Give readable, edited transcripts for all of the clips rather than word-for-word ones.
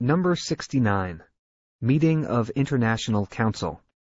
Number 69. Meeting of International Council.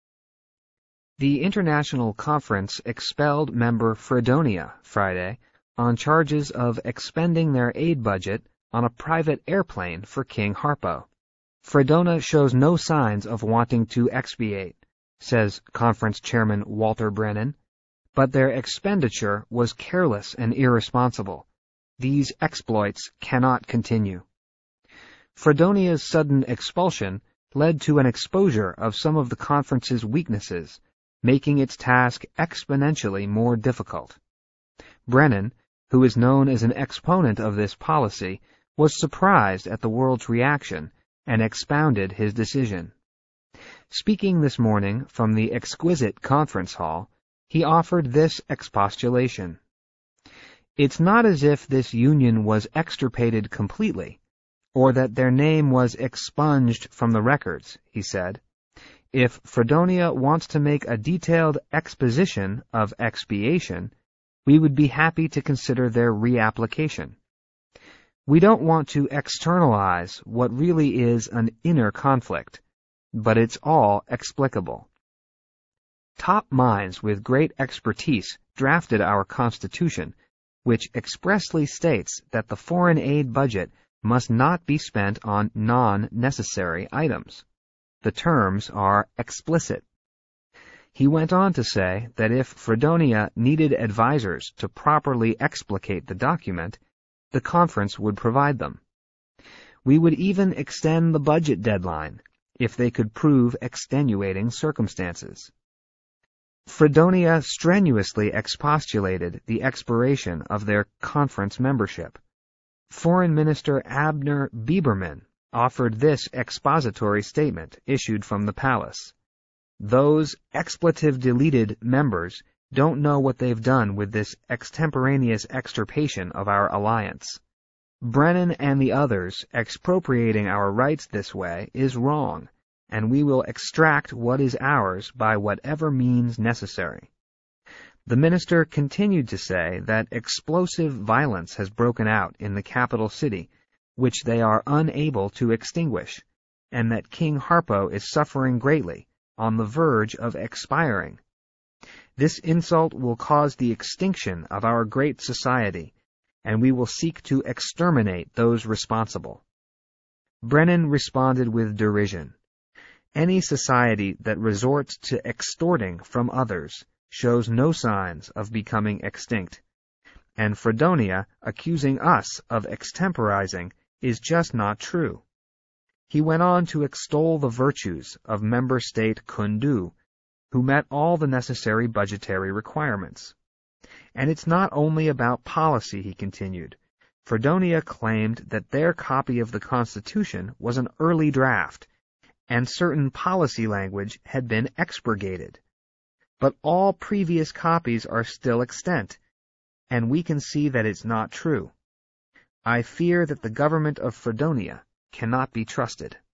The International Conference expelled member Fredonia Friday on charges of expending their aid budget on a private airplane for King Harpo. Fredonia shows no signs of wanting to expiate, says conference chairman Walter Brennan, but their expenditure was careless and irresponsible. These exploits cannot continue. Fredonia's sudden expulsion led to an exposure of some of the conference's weaknesses, making its task exponentially more difficult. Brennan, who is known as an exponent of this policy, was surprised at the world's reaction and expounded his decision. Speaking this morning from the exquisite conference hall, he offered this expostulation. It's not as if this union was extirpated completely, or that their name was expunged from the records, he said. If Fredonia wants to make a detailed exposition of expiation, we would be happy to consider their reapplication. We don't want to externalize what really is an inner conflict, but it's all explicable. Top minds with great expertise drafted our Constitution, which expressly states that the foreign aid budget must not be spent on non-necessary items. The terms are explicit. He went on to say that if Fredonia needed advisors to properly explicate the document, the conference would provide them. We would even extend the budget deadline if they could prove extenuating circumstances. Fredonia strenuously expostulated the expiration of their conference membership. Foreign Minister Abner Bieberman offered this expository statement issued from the palace. Those expletive-deleted members don't know what they've done with this extemporaneous extirpation of our alliance. Brennan and the others expropriating our rights this way is wrong, and we will extract what is ours by whatever means necessary. The minister continued to say that explosive violence has broken out in the capital city, which they are unable to extinguish, and that King Harpo is suffering greatly, on the verge of expiring. This insult will cause the extinction of our great society, and we will seek to exterminate those responsible. Brennan responded with derision. Any society that resorts to extorting from others shows no signs of becoming extinct, and Fredonia accusing us of extemporizing is just not true. He went on to extol the virtues of member state Kundu, who met all the necessary budgetary requirements. And it's not only about policy, he continued. Fredonia claimed that their copy of the Constitution was an early draft, and certain policy language had been expurgated. But all previous copies are still extant, and we can see that it's not true. I fear that the government of Fredonia cannot be trusted.